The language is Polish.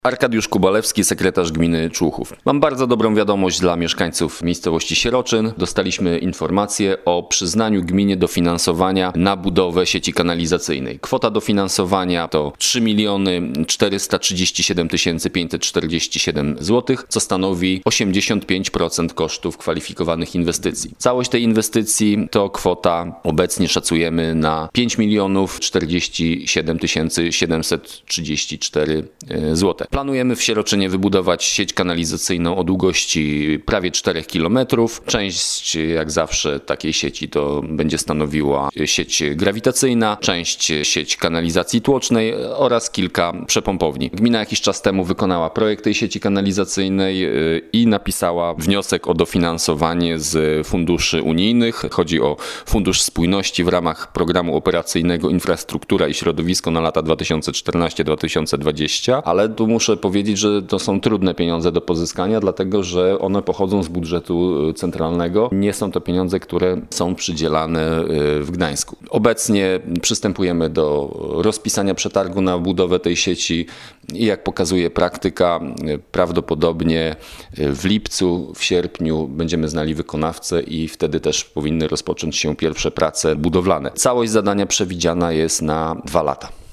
Arkadiusz Kubalewski, sekretarz gminy Człuchów. Mam bardzo dobrą wiadomość dla mieszkańców miejscowości Sieroczyn. Dostaliśmy informację o przyznaniu gminie dofinansowania na budowę sieci kanalizacyjnej. Kwota dofinansowania to 3 437 547 zł, co stanowi 85% kosztów kwalifikowanych inwestycji. Całość tej inwestycji to kwota obecnie szacujemy na 5 47 734 zł. Planujemy w Sieroczynie wybudować sieć kanalizacyjną o długości prawie 4 km. Część, jak zawsze, takiej sieci to będzie stanowiła sieć grawitacyjna, część sieć kanalizacji tłocznej oraz kilka przepompowni. Gmina jakiś czas temu wykonała projekt tej sieci kanalizacyjnej i napisała wniosek o dofinansowanie z funduszy unijnych. Chodzi o Fundusz Spójności w ramach Programu Operacyjnego Infrastruktura i Środowisko na lata 2014-2020, ale tu muszę powiedzieć, że to są trudne pieniądze do pozyskania, dlatego że one pochodzą z budżetu centralnego. Nie są to pieniądze, które są przydzielane w Gdańsku. Obecnie przystępujemy do rozpisania przetargu na budowę tej sieci i jak pokazuje praktyka, prawdopodobnie w lipcu, w sierpniu będziemy znali wykonawcę i wtedy też powinny rozpocząć się pierwsze prace budowlane. Całość zadania przewidziana jest na 2 lata.